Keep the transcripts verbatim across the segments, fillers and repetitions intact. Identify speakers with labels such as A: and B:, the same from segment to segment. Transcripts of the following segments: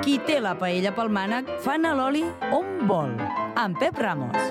A: Qui té la paella pel mànec, fan a l'oli on vol. Amb Pep Ramos.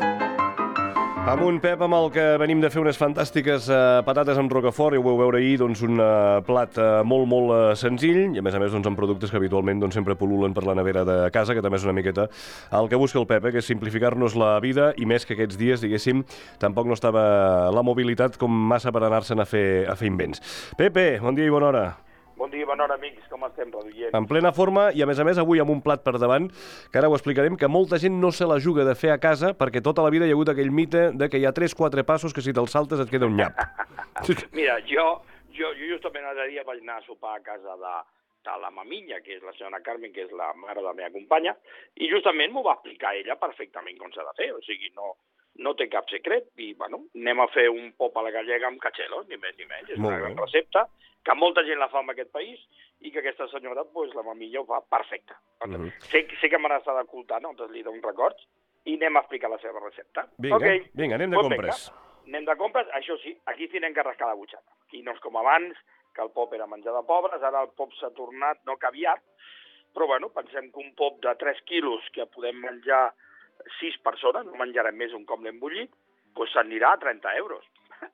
B: Amb un Pep amb el que venim de fer unes fantàstiques uh, patates amb rocafort, i ho vau veure ahir, doncs un uh, plat uh, molt, molt uh, senzill, i a més a més doncs, amb productes que habitualment doncs, sempre pol·lulen per la nevera de casa, que també és una miqueta el que busca el Pep, eh, que és simplificar-nos la vida, i més que aquests dies, diguéssim, tampoc no estava la mobilitat com massa per anar-se'n a fer, a fer invents. Pepe, bon dia i bona hora.
C: Bon dia, bona hora, amics. Com estem, reduient?
B: En plena forma, i a més a més avui amb un plat per davant, que ara ho explicarem, que molta gent no se la juga de fer a casa, perquè tota la vida hi ha hagut aquell mite de que hi ha tres quatre passos que si te'ls saltes et queda un nyap.
C: Mira, jo, jo, jo justament l'altre dia vaig anar a sopar a casa de, de la mamilla, que és la senyora Carmen, que és la mare de la meva companya, i justament m'ho va explicar ella perfectament com s'ha de fer, o sigui, no, no té cap secret, i bueno, anem a fer un pop a la gallega amb cachelos, ni més ni menys, és una gran recepta, que molta gent la fa en aquest país, i que aquesta senyora, pues, la mamilla, ho fa perfecta. Uh-huh. Sé, sé que me n'està d'ocultar, no? Entonces li dono records, i anem a explicar la seva recepta.
B: Vinga,
C: okay.
B: vinga, anem de pues compres.
C: Vinga. Anem de compres, això sí, aquí tenen que rascar la butxaca. Aquí no és com abans, que el pop era menjar de pobres, ara el pop s'ha tornat no caviat, però bueno, pensem que un pop de tres quilos que podem menjar sis persones, no menjarem més un cop l'hem bullit, pues s'anirà a trenta euros.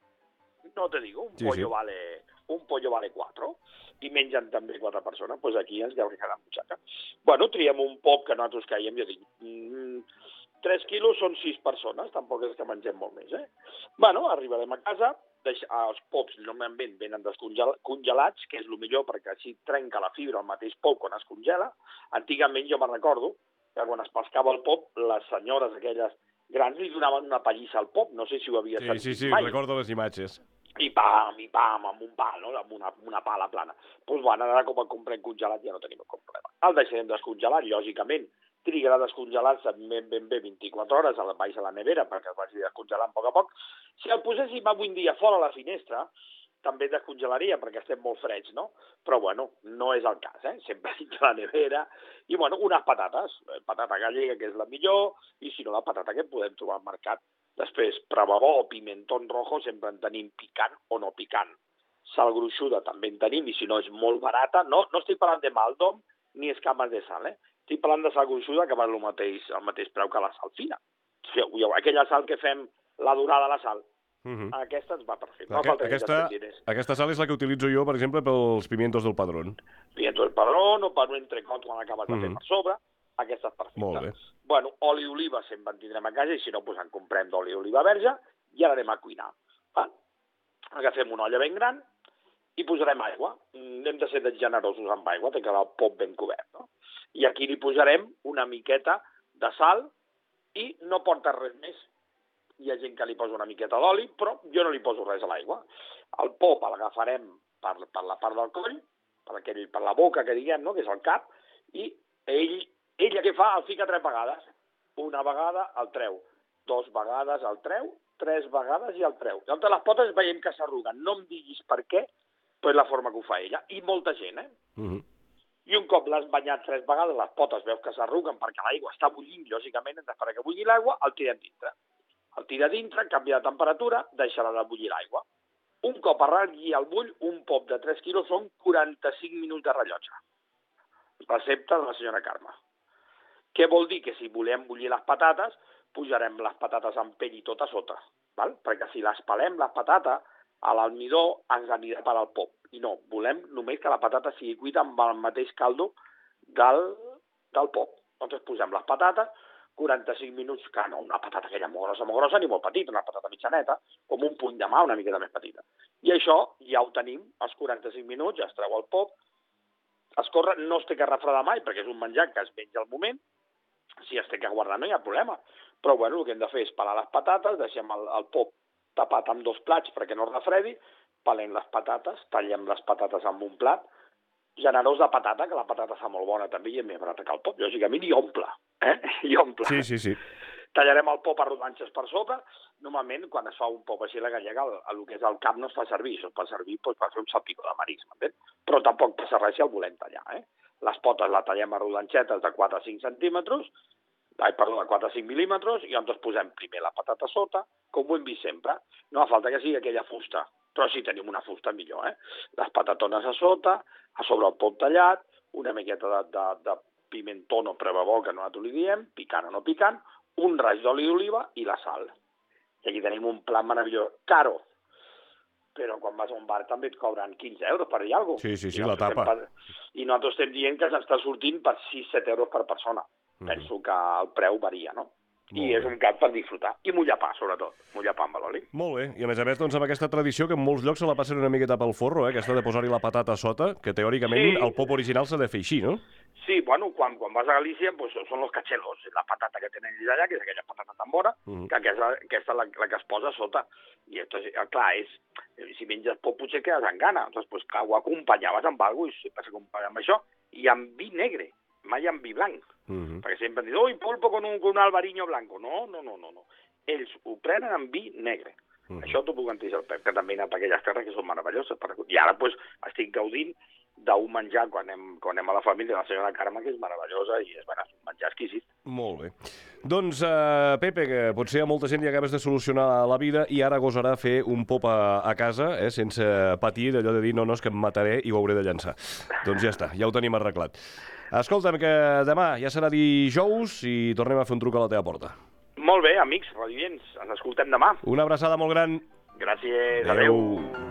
C: No te digo, un sí, pollo sí. vale... un pollo vale cuatro, i mengen també quatre persones, doncs pues aquí ens deu quedar la butxaca. Bueno, triem un pop que nosaltres caiem, jo dic, mm, tres quilos són sis persones, tampoc és que mengem molt més, eh? Bueno, arribarem a casa, deixa, els pops normalment venen descongelats, que és el millor perquè així trenca la fibra al mateix pop quan es congela. Antigament jo me'n recordo que quan es pescava el pop, les senyores aquelles grans li donaven una pallissa al pop, no sé si ho havia
B: sí,
C: sentit
B: sí, sí,
C: mai.
B: Sí, recordo les imatges.
C: I pam, i pam, amb un pal, no? amb, una, amb una pala plana. Doncs pues, bueno, ara com el comprem congelat ja no tenim cap problema. El deixarem descongelat, lògicament, trigarà a descongelar-se ben, ben bé vint-i-quatre hores al baix a la nevera perquè es vagi descongelant a poc a poc. Si el poséssim avui dia fora a la finestra, també descongelaria perquè estem molt freds, no? Però bueno, no és el cas, eh? Sempre dintre la nevera. I bueno, unes patates, patata gallega, que és la millor, i si no, la patata que podem trobar al mercat. Després, pravabó o pimentón rojo, sempre en tenim picant o no picant. Sal gruixuda també en tenim, i si no és molt barata, no, no estic parlant de maldom ni escames de sal, eh? Estic parlant de sal gruixuda que val el mateix, el mateix preu que la sal fina. O sigui, aquella sal que fem, la durada de la sal, uh-huh. aquesta ens va perfecte. No
B: Aqu aquesta, aquesta sal és la que utilitzo jo, per exemple, pels pimientos del padrón.
C: Pimientos del padrón o per un entrecot quan acabes de fer uh-huh. per sobre. Aquesta és perfecta.
B: Molt bé.
C: Bueno, oli d'oliva sempre en tindrem a casa, i si no, doncs en comprem d'oli d'oliva verge, i ara anem a cuinar. Va? Agafem una olla ben gran i posarem aigua. Hem de ser generosos amb aigua, té que quedar el pop ben cobert, no? I aquí li posarem una miqueta de sal i no porta res més. Hi ha gent que li posa una miqueta d'oli, però jo no li poso res a l'aigua. El pop l'agafarem per, per la part del coll, per, aquell, per la boca, que diguem, no? Que és el cap, i ell... Ella què fa? El fica tres vegades. Una vegada el treu, dos vegades el treu, tres vegades i el treu. I altres les potes veiem que s'arruguen. No em diguis per què, però és la forma que ho fa ella. I molta gent, eh? Uh-huh. I un cop l'has banyat tres vegades, les potes veus que s'arruguen perquè l'aigua està bullint, lògicament, hem d'esperar que bulli l'aigua, el tirem dintre. El tira dintre, canvia de temperatura, deixarà de bullir l'aigua. Un cop arregui el bull, un pop de tres quilos són quaranta-cinc minuts de rellotge. Recepta de la senyora Carme. Què vol dir? Que si volem bullir les patates, pujarem les patates amb pell i tot a sota, val? Perquè si les pelem, les patates, a l'almidó ens anirà per al pop. I no, volem només que la patata sigui cuita amb el mateix caldo del, del pop. Llavors posem les patates, quaranta-cinc minuts, que no una patata aquella molt grossa, molt grossa, ni molt petita, una patata mitjaneta, com un puny de mà, una miqueta més petita. I això ja ho tenim, als quaranta-cinc minuts, ja es treu el pop, es corre, no es té que refredar mai, perquè és un menjar que es menja al moment. Si es té que guardar no hi ha problema, però bueno, el que hem de fer és pelar les patates, deixem el, el pop tapat amb dos plats perquè no es refredi, pelem les patates, tallem les patates amb un plat, generós de patata, que la patata fa molt bona també i és més barata que el pop, lògicament, i omple, eh? I omple.
B: Sí, sí, sí.
C: Tallarem el pop a rodanxes per sota. Normalment, quan es fa un pop així a la gallega, el, el que és el cap no es fa servir, això es fa servir doncs, per fer un salpicó de marisc, m'entén? Però tampoc passa res si el volem tallar, eh? Les potes la tallem a rodanxetes de quatre a cinc centímetres, ai, perdó, de quatre a cinc mil·límetres, i llavors posem primer la patata a sota, com ho hem vist sempre. No fa falta que sigui aquella fusta, però si tenim una fusta millor, eh? Les patatones a sota, a sobre el pop tallat, una miqueta de, de, de pimentó no prova bo, que nosaltres li diem, picant o no picant, un raig d'oli d'oliva i la sal. I aquí tenim un plat meravellós. Caro, però quan vas a un bar també et cobren quinze euros per dir alguna cosa.
B: Sí, sí, sí, la tapa.
C: Per... I nosaltres estem dient que s'està sortint per sis set euros per persona. Mm. Penso que el preu varia, no? Molt I és bé. Un plat per disfrutar. I mullar pa, sobretot. Mullar pa amb l'oli.
B: Molt bé. I a més a més, doncs, amb aquesta tradició que en molts llocs se la passen una miqueta pel forro, eh? Aquesta de posar-hi la patata a sota, que teòricament sí. El pop original s'ha de fer així, no?
C: Sí, bueno, quan, quan vas a Galícia, pues, són els cachelos, la patata que tenen ells allà, que és aquella patata tan bona, mm. que aquesta, aquesta és la, la que es posa a sota. I entonces, clar, és, si menges pop potser quedes amb gana. Entonces, pues, clar, ho acompanyaves amb alguna cosa i sempre s'acompanya amb això. I amb vi negre, mai amb vi blanc. Mm-hmm. Perquè sempre han dit, oi, pulpo con un, con un albariño blanco. No, no, no, no, no. Ells ho prenen amb vi negre. Mm-hmm. Això t'ho puc anticipar, el Pep, que també hi ha per aquelles terres que són meravelloses. I ara, pues, estic gaudint d'un menjar quan anem, quan anem a la família de la senyora Carme, que és meravellosa i és bueno, un menjar exquisit.
B: Molt bé. Doncs, uh, Pepe, que potser a molta gent li acabes de solucionar la vida i ara gosarà fer un pop a, a casa, eh, sense patir d'allò de dir no, no, és que em mataré i ho hauré de llançar. Doncs ja està, ja ho tenim arreglat. Escolta'm, que demà ja serà dijous i tornem a fer un truc a la teva porta.
C: Molt bé, amics, radioients, ens escoltem demà.
B: Una abraçada molt gran.
C: Gràcies, adeu. adeu.